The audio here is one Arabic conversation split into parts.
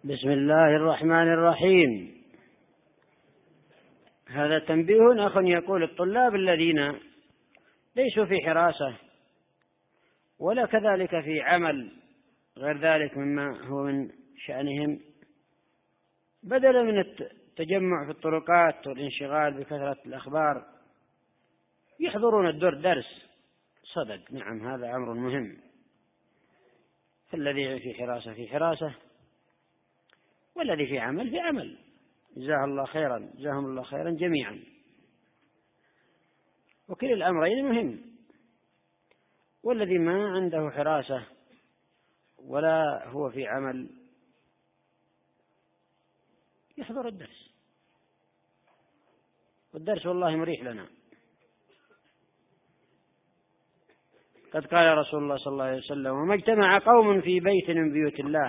بسم الله الرحمن الرحيم. هذا تنبيه. أخ يقول: الطلاب الذين ليسوا في حراسة ولا كذلك في عمل غير ذلك مما هو من شأنهم، بدلا من التجمع في الطرقات والانشغال بكثرة الأخبار يحضرون درس. صدق، نعم، هذا أمر مهم. فالذي في حراسة في حراسة، والذي في عمل في عمل. جزاه الله خيرا، جزاهم الله خيرا جميعا. وكل الأمرين مهم. والذي ما عنده حراسة ولا هو في عمل يحضر الدرس، والدرس والله مريح لنا. قد قال رسول الله صلى الله عليه وسلم: وما اجتمع قوم في بيت من بيوت الله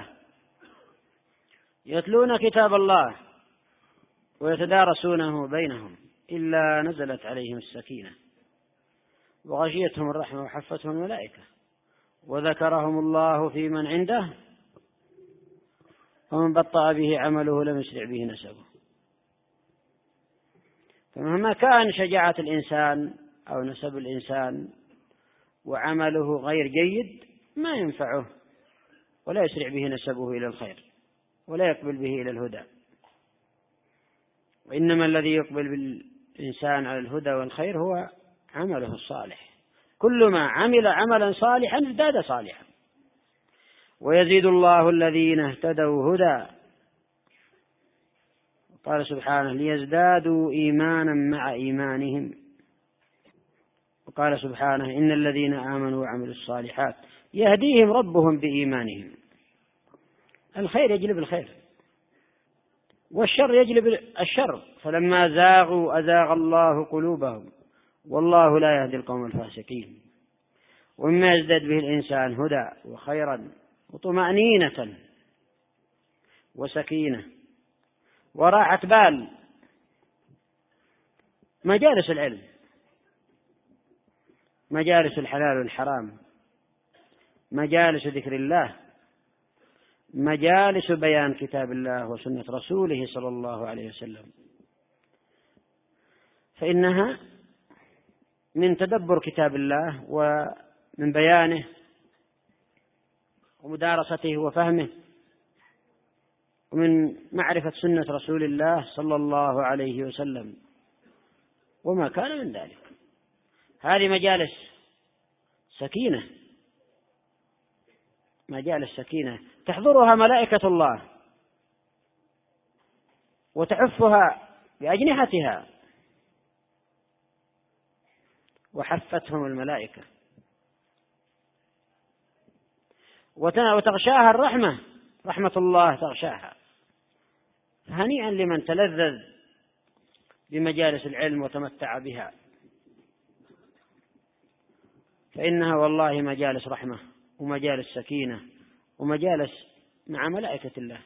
يتلون كتاب الله ويتدارسونه بينهم إلا نزلت عليهم السكينة وغشيتهم الرحمة وحفتهم الملائكة وذكرهم الله في من عنده ومن بطأ به عمله لم يسرع به نسبه. فمهما كان شجاعة الإنسان أو نسب الإنسان وعمله غير جيد ما ينفعه ولا يسرع به نسبه إلى الخير ولا يقبل به إلى الهدى. وإنما الذي يقبل بالإنسان على الهدى والخير هو عمله الصالح. كل ما عمل عملا صالحا ازداد صالحا، ويزيد الله الذين اهتدوا هدى. قال سبحانه: ليزدادوا إيمانا مع إيمانهم. وقال سبحانه: إن الذين آمنوا وعملوا الصالحات يهديهم ربهم بإيمانهم. الخير يجلب الخير والشر يجلب الشر، فلما زاغوا أزاغ الله قلوبهم والله لا يهدي القوم الفاسقين. ومما يزداد به الإنسان هدى وخيرا وطمأنينة وسكينة وراحة بال مجالس العلم، مجالس الحلال والحرام، مجالس ذكر الله، مجالس بيان كتاب الله وسنة رسوله صلى الله عليه وسلم، فإنها من تدبر كتاب الله ومن بيانه ومدارسته وفهمه ومن معرفة سنة رسول الله صلى الله عليه وسلم وما كان من ذلك. هذه مجالس سكينة، مجالس سكينة تحضرها ملائكة الله وتحفها بأجنحتها وحفتهم الملائكة وتغشاها الرحمة، رحمة الله تغشاها. هنيئا لمن تلذذ بمجالس العلم وتمتع بها، فإنها والله مجالس رحمة ومجالس سكينة ومجالس مع ملائكة الله،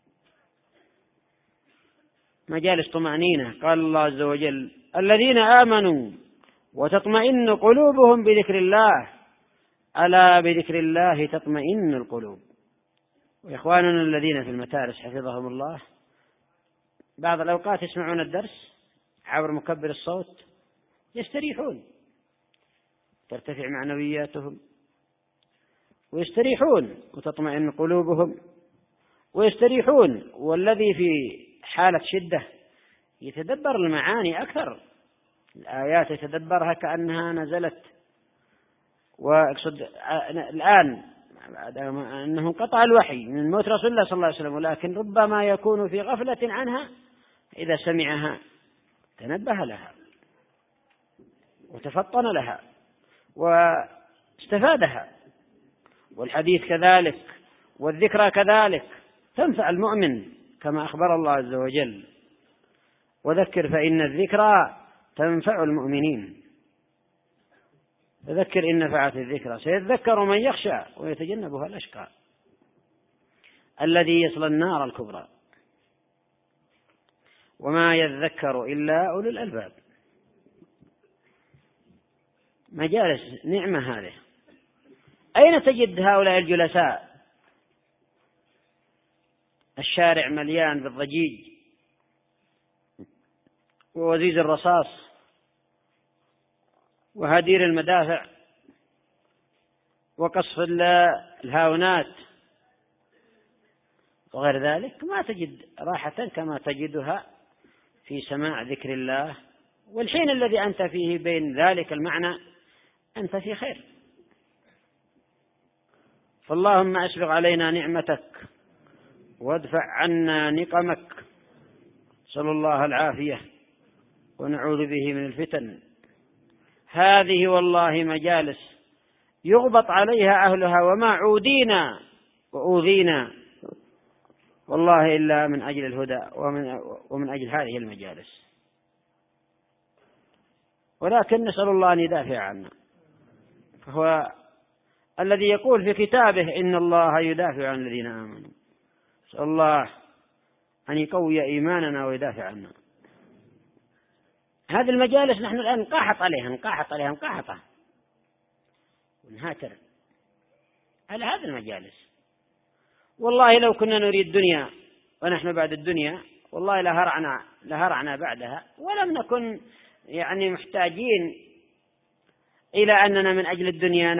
مجالس طمأنينة. قال الله عز وجل: الذين آمنوا وتطمئن قلوبهم بذكر الله ألا بذكر الله تطمئن القلوب. وإخواننا الذين في المتارس حفظهم الله بعض الأوقات يسمعون الدرس عبر مكبر الصوت يستريحون، ترتفع معنوياتهم ويستريحون وتطمئن قلوبهم ويستريحون. والذي في حالة شدة يتدبر المعاني أكثر، الآيات يتدبرها كأنها نزلت. وأقصد الآن أنه انقطع الوحي من موت رسول الله صلى الله عليه وسلم، ولكن ربما يكون في غفلة عنها، إذا سمعها تنبه لها وتفطن لها واستفادها. والحديث كذلك والذكرى كذلك تنفع المؤمن كما أخبر الله عز وجل: وذكر فإن الذكرى تنفع المؤمنين. فذكر إن نفعت الذكرى سيذكر من يخشى ويتجنبها الأشقى الذي يصلى النار الكبرى وما يذكر إلا أولو الألباب. مجالس نعمة هذه. أين تجد هؤلاء الجلساء الشارع مليان بالضجيج ووزيز الرصاص وهدير المدافع وقصف الهاونات وغير ذلك، ما تجد راحة كما تجدها في سماع ذكر الله. والحين الذي أنت فيه بين ذلك المعنى أنت في خير. فاللهم أسبغ علينا نعمتك وادفع عنا نقمك، صلى الله العافية ونعوذ به من الفتن. هذه والله مجالس يغبط عليها أهلها وما عودينا وأوذينا والله إلا من أجل الهدى ومن أجل هذه المجالس، ولكن نسأل الله أن يدافع عنا. فهو الذي يقول في كتابه إن الله يدافع عن الذين آمنوا. نسأل الله أن يقوي إيماننا ويدافع عنا. هذه المجالس نحن الآن نقاحط عليها ونهاتر على هذه المجالس. والله لو كنا نريد دنيا ونحن بعد الدنيا والله لهرعنا بعدها، ولم نكن محتاجين إلى أننا من أجل الدنيا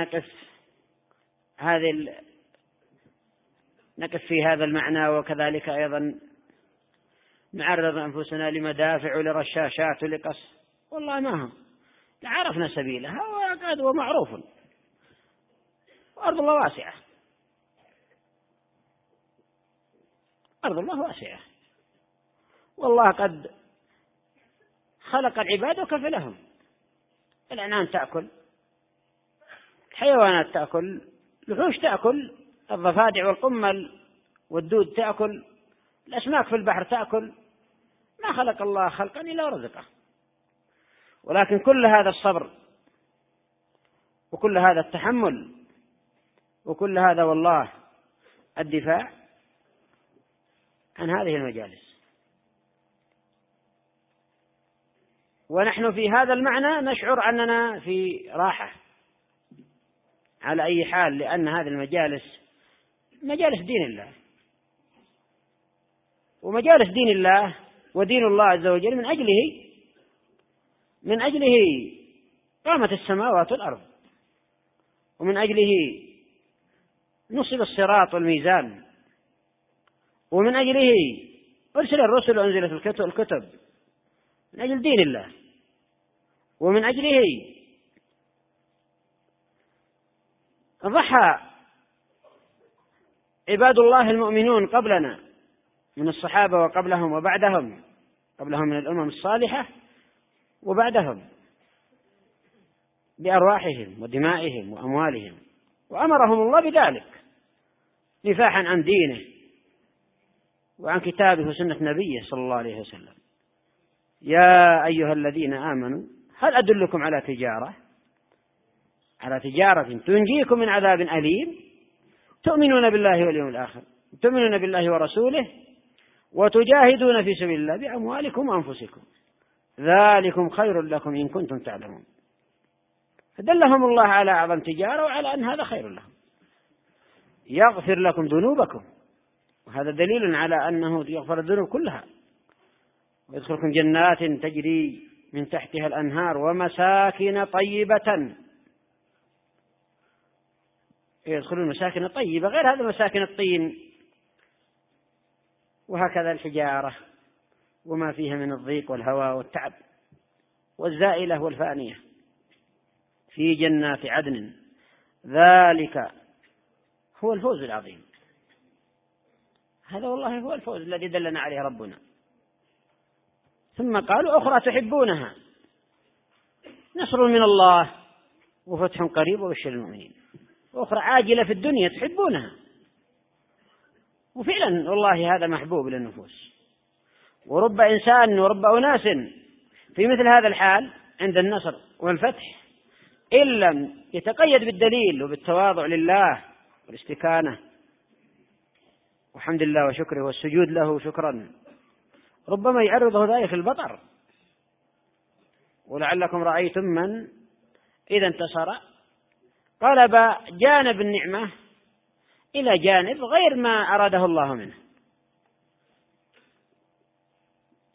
نقف في هذا المعنى، وكذلك أيضا نعرض أنفسنا لمدافع ولرشاشات ولقص. والله ما هم لعرفنا سبيلها ومعروف، وأرض الله واسعة، أرض الله واسعة، والله قد خلق العباد وكفلهم. الأنعام تأكل، الحيوانات تأكل، الوحوش تأكل، الضفادع والقمل والدود تأكل، الأسماك في البحر تأكل. ما خلق الله خلقا إلا رزقه. ولكن كل هذا الصبر وكل هذا التحمل وكل هذا والله الدفاع عن هذه المجالس. ونحن في هذا المعنى نشعر أننا في راحة على أي حال، لأن هذه المجالس مجالس دين الله، ومجالس دين الله ودين الله عز وجل من أجله قامت السماوات والأرض، ومن أجله نصب الصراط والميزان، ومن أجله أرسل الرسل وأنزلت الكتب، من أجل دين الله، ومن أجله ضحى عباد الله المؤمنون قبلنا من الصحابة وقبلهم وبعدهم، قبلهم من الأمم الصالحة وبعدهم، بأرواحهم ودمائهم وأموالهم، وأمرهم الله بذلك دفاعا عن دينه وعن كتابه وسنة نبيه صلى الله عليه وسلم. يا أيها الذين آمنوا هل أدلكم على تجارة تنجيكم من عذاب أليم تؤمنون بالله واليوم الآخر، تؤمنون بالله ورسوله وتجاهدون في سبيل الله بأموالكم وأنفسكم ذلكم خير لكم إن كنتم تعلمون. فدلهم الله على أعظم تجارة وعلى أن هذا خير لهم. يغفر لكم ذنوبكم، وهذا دليل على أنه يغفر الذنوب كلها، ويدخلكم جنات تجري من تحتها الأنهار ومساكن طيبة، يدخلون مساكن طيبة غير هذا مساكن الطين، وهكذا الحجارة وما فيها من الضيق والهواء والتعب والزائلة والفانية في جنات عدن. ذلك هو الفوز العظيم. هذا والله هو الفوز الذي دلنا عليه ربنا. ثم قالوا أخرى تحبونها نصر من الله وفتح قريب وبشر المؤمنين. أخرى عاجلة في الدنيا تحبونها، وفعلا والله هذا محبوب للنفوس. ورب إنسان ورب أناس في مثل هذا الحال عند النصر والفتح إن لم يتقيد بالدليل وبالتواضع لله والاستكانة وحمد الله وشكره والسجود له شكرا، ربما يعرضه ذلك البطر. ولعلكم رأيتم من إذا انتصر قلب جانب النعمة إلى جانب غير ما أراده الله منه،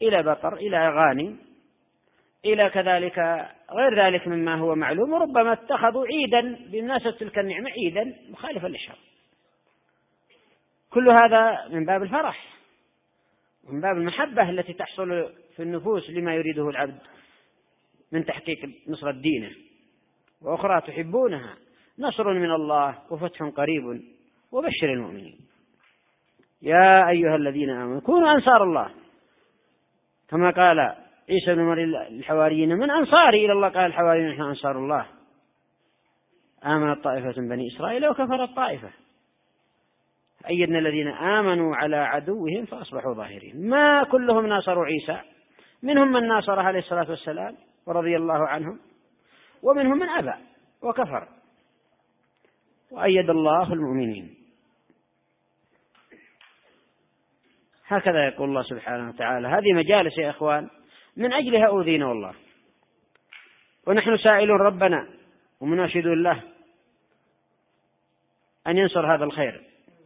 إلى بقر، إلى أغاني، إلى كذلك غير ذلك مما هو معلوم، وربما اتخذوا عيدا بمناسبة تلك النعمة عيدا مخالفا للشرع. كل هذا من باب الفرح، من باب المحبة التي تحصل في النفوس لما يريده العبد من تحقيق نصرة دينه. وأخرى تحبونها نصر من الله وفتح قريب وبشر المؤمنين. يا أيها الذين آمنوا كونوا أنصار الله، كما قال عيسى بن مريم الحواريين من أنصاري إلى الله؟ قال الحواريين نحن أنصار الله. آمنت طائفة من بني إسرائيل وكفرت طائفة، أيدنا الذين آمنوا على عدوهم فأصبحوا ظاهرين. ما كلهم ناصروا عيسى، منهم من ناصره عليه الصلاة والسلام ورضي الله عنهم، ومنهم من أبى وكفر، وأيد الله المؤمنين. هكذا يقول الله سبحانه وتعالى. هذه مجالس يا إخوان من أجلها أوذينا والله، ونحن سائلون ربنا ومناشدون له أن ينصر هذا الخير،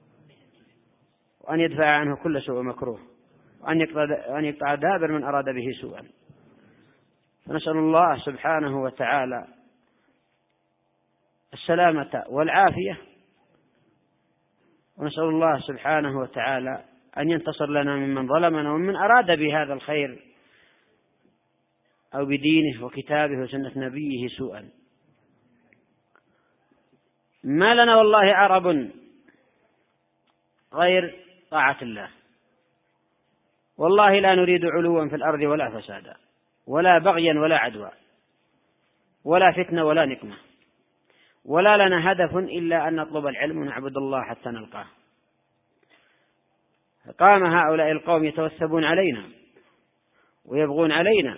وأن يدفع عنه كل سوء مكروه، وأن يقطع دابر من أراد به سوءا. فنسأل الله سبحانه وتعالى السلامة والعافية، ونسأل الله سبحانه وتعالى أن ينتصر لنا ممن ظلمنا ومن أراد بهذا الخير أو بدينه وكتابه وسنة نبيه سوءا. ما لنا والله عرب غير طاعة الله، والله لا نريد علوا في الأرض ولا فسادا ولا بغيا ولا عدوى ولا فتنة ولا نقمة، ولا لنا هدف إلا أن نطلب العلم ونعبد الله حتى نلقاه. قام هؤلاء القوم يتوثبون علينا ويبغون علينا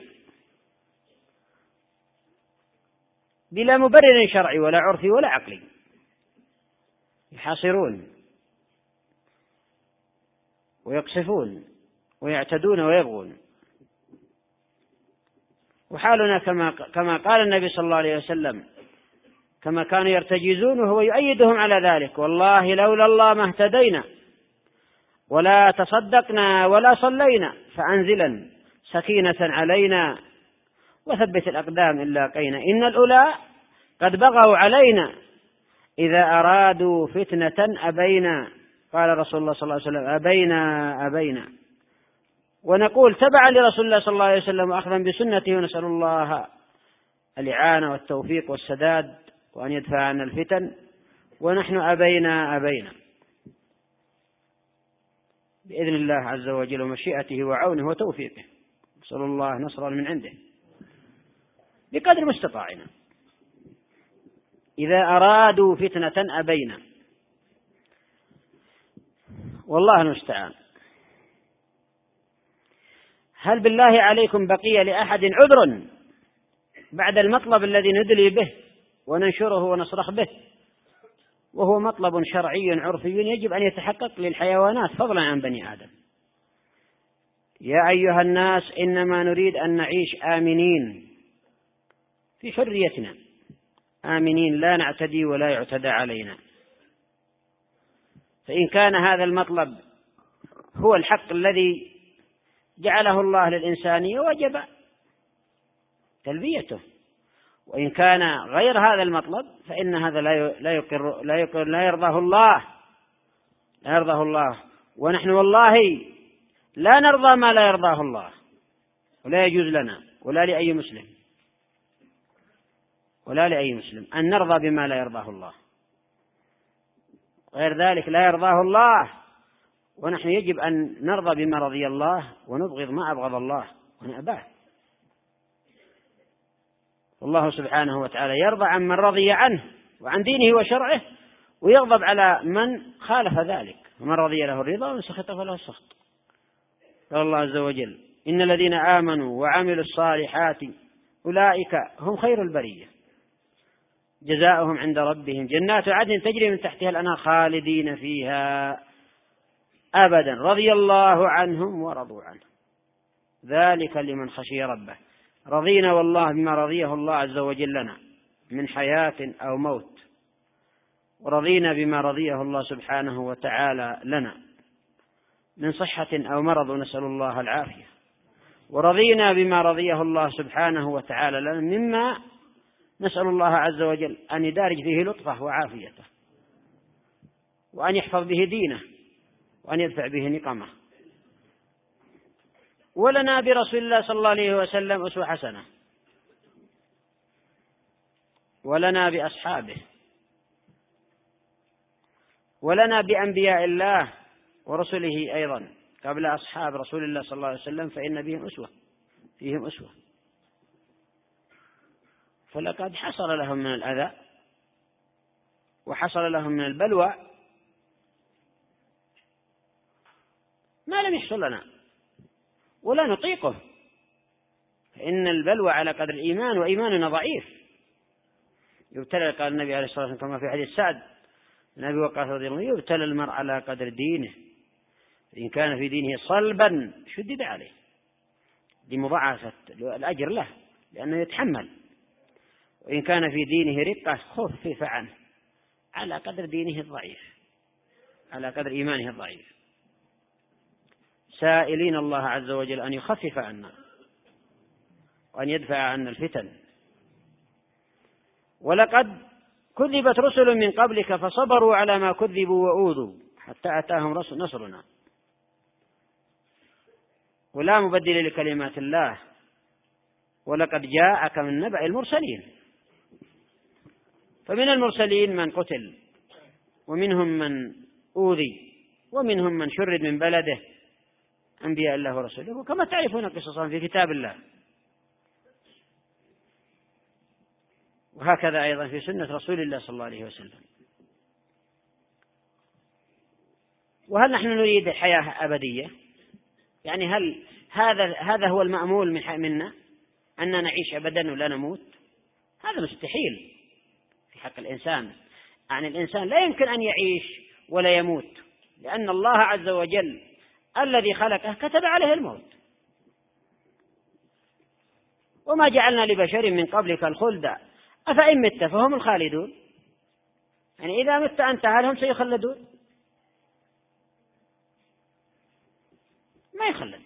بلا مبرر شرعي ولا عرفي ولا عقلي، يحاصرون ويقصفون ويعتدون ويبغون. وحالنا كما قال النبي صلى الله عليه وسلم، كما كانوا يرتجزون وهو يؤيدهم على ذلك: والله لولا الله ما اهتدينا ولا تصدقنا ولا صلينا، فأنزلا سكينة علينا وثبت الأقدام إن لاقينا، إن الأولى قد بغوا علينا إذا أرادوا فتنة أبينا. قال رسول الله صلى الله عليه وسلم: أبينا. ونقول تبعا لرسول الله صلى الله عليه وسلم وأخذا بسنته، ونسأل الله الإعانة والتوفيق والسداد وأن يدفع عنا الفتن، ونحن أبينا بإذن الله عز وجل ومشيئته وعونه وتوفيقه. نسأل الله نصرا من عنده بقدر ما استطاعنا. إذا أرادوا فتنة أبينا، والله المستعان. هل بالله عليكم بقي لأحد عذر بعد المطلب الذي ندلي به وننشره ونصرخ به، وهو مطلب شرعي عرفي يجب أن يتحقق للحيوانات فضلا عن بني آدم؟ يا أيها الناس إنما نريد أن نعيش آمنين في حريتنا، آمنين لا نعتدي ولا يعتدى علينا. فإن كان هذا المطلب هو الحق الذي جعله الله للإنسانية وجب تلبيته، وإن كان غير هذا المطلب فإن هذا لا يرضاه الله. ونحن والله لا نرضى ما لا يرضاه الله، ولا يجوز لنا ولا لأي مسلم أن نرضى بما لا يرضاه الله. غير ذلك لا يرضاه الله، ونحن يجب أن نرضى بما رضي الله ونبغض ما أبغض الله ونأباه. والله سبحانه وتعالى يرضى عن من رضي عنه وعن دينه وشرعه، ويغضب على من خالف ذلك، ومن رضي له الرضا ومن سخط فله السخط. قال الله عز وجل: إن الذين آمنوا وعملوا الصالحات أولئك هم خير البرية جزاؤهم عند ربهم جنات عدن تجري من تحتها الأنهار خالدين فيها أبدا رضي الله عنهم ورضوا عنه ذلك لمن خشي ربه. رضينا والله بما رضيه الله عز وجل لنا من حياة أو موت، ورضينا بما رضيه الله سبحانه وتعالى لنا من صحة أو مرض، ونسأل الله العافية. ورضينا بما رضيه الله سبحانه وتعالى لنا مما نسأل الله عز وجل أن يدارج فيه لطفه وعافيته، وأن يحفظ به دينه، وأن يدفع به نقمه. ولنا برسول الله صلى الله عليه وسلم أسوة حسنة، ولنا بأصحابه، ولنا بأنبياء الله ورسله أيضا قبل أصحاب رسول الله صلى الله عليه وسلم، فإن فيهم أسوة. فلقد حصل لهم من الأذى وحصل لهم من البلوى ما لم يحصل لنا ولا نطيقه، فإن البلوى على قدر الإيمان، وإيماننا ضعيف. يبتلى، قال النبي عليه الصلاة والسلام كما في حديث سعد النبي وقاص رضي الله عنه: يبتلى المرء على قدر دينه، إن كان في دينه صلبا شدد عليه، لمضاعفة الأجر له لأنه يتحمل، وإن كان في دينه رقة خفف عنه على قدر دينه الضعيف، على قدر إيمانه الضعيف، سائلين الله عز وجل أن يخفف عنا وأن يدفع عنا الفتن. ولقد كذبت رسل من قبلك فصبروا على ما كذبوا وأوذوا حتى أتاهم نصرنا، ولا مبدل لكلمات الله، ولقد جاءك من نبأ المرسلين. فمن المرسلين من قتل، ومنهم من أوذي، ومنهم من شرد من بلده، أنبياء الله ورسوله، وكما تعرفون قصصا في كتاب الله. وهكذا أيضا في سنة رسول الله صلى الله عليه وسلم. وهل نحن نريد حياة أبدية؟ يعني هل هذا هو المأمول منا أن نعيش أبدا ولا نموت؟ هذا مستحيل في حق الإنسان. يعني الإنسان لا يمكن أن يعيش ولا يموت، لأن الله عز وجل الذي خلقه كتب عليه الموت. وما جعلنا لبشر من قبلك الخلد أفإن مت فهم الخالدون. يعني إذا مت أنت هل هم سيخلدون؟ ما يخلد.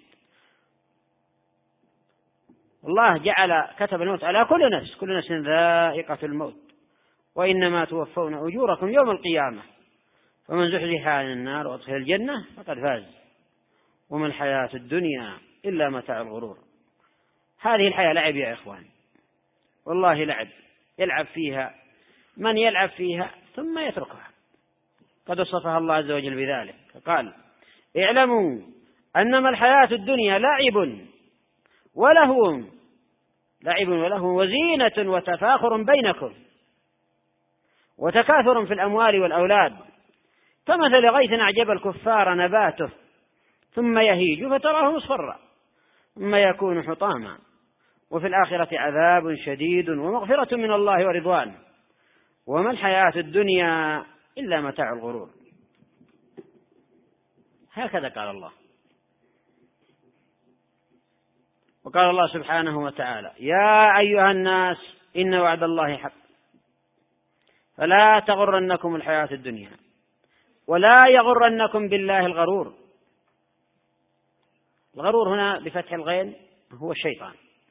الله كتب الموت على كل نفس، كل نفس ذائقة الموت، وإنما توفون أجوركم يوم القيامة، فمن زحزح عن النار وأدخل الجنة فقد فاز، وما الحياة الدنيا إلا متاع الغرور. هذه الحياة لعب يا إخوان، والله لعب، يلعب فيها من يلعب فيها ثم يتركها. قد وصفها الله عز وجل بذلك فقال: اعلموا أنما الحياة الدنيا لعب ولهو وزينة وتفاخر بينكم وتكاثر في الأموال والأولاد، كمثل غيث أعجب الكفار نباته ثم يهيج فتراه مصفرا ثم يكون حطاما، وفي الآخرة عذاب شديد ومغفرة من الله ورضوان، وما الحياة الدنيا إلا متاع الغرور. هكذا قال الله. وقال الله سبحانه وتعالى: يا أيها الناس إن وعد الله حق فلا تغرنكم الحياة الدنيا ولا يغرنكم بالله الغرور. الغرور هنا بفتح الغين هو الشيطان.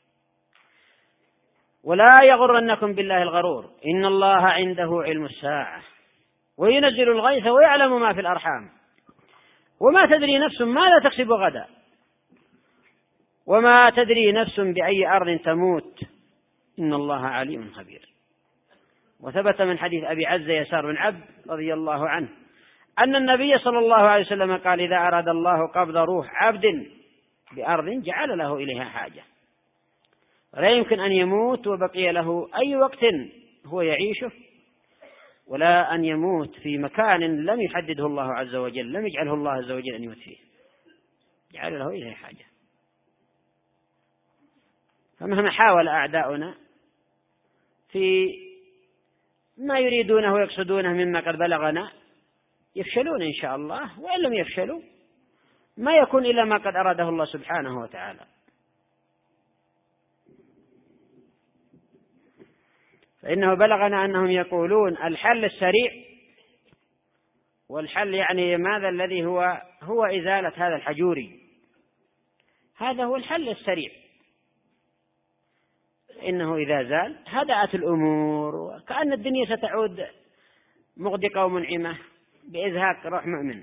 ولا يغرنكم بالله الغرور إن الله عنده علم الساعة وينزل الغيث ويعلم ما في الأرحام وما تدري نفس ماذا تكسب غدا وما تدري نفس بأي أرض تموت إن الله عليم خبير. وثبت من حديث أبي عزة يسار بن عبد رضي الله عنه أن النبي صلى الله عليه وسلم قال: إذا أراد الله قبض روح عبد بأرض جعل له إليها حاجة، ولا يمكن أن يموت وبقي له أي وقت هو يعيشه، ولا أن يموت في مكان لم يحدده الله عز وجل، لم يجعله الله عز وجل أن يموت فيه، جعل له إليها حاجة. فمهما حاول أعداؤنا في ما يريدونه ويقصدونه مما قد بلغنا يفشلون إن شاء الله، وإن لم يفشلوا ما يكون إلا ما قد أراده الله سبحانه وتعالى. فإنه بلغنا أنهم يقولون الحل السريع، والحل يعني ماذا الذي هو إزالة هذا الحجوري، هذا هو الحل السريع، إنه إذا زال هدأت الأمور وكأن الدنيا ستعود مغدقة ومنعمة بإزهاق روح مؤمن.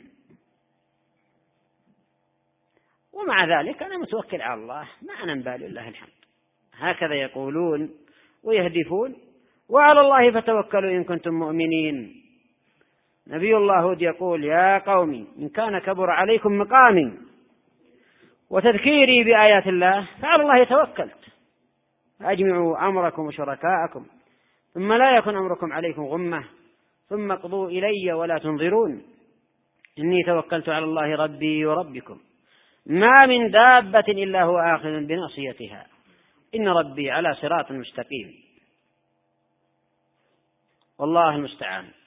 ومع ذلك أنا متوكل على الله، ما أنا مبالي، لله الحمد. هكذا يقولون ويهدفون، وعلى الله فتوكلوا إن كنتم مؤمنين. نبي الله هود يقول: يا قوم إن كان كبر عليكم مقامي وتذكيري بآيات الله فعلى الله توكلت، أجمعوا أمركم وشركاءكم ثم لا يكن أمركم عليكم غمة ثم اقضوا إلي ولا تنظرون إني توكلت على الله ربي وربكم ما من دابة إلا هو آخذ بناصيتها إن ربي على صراط مستقيم. والله المستعان.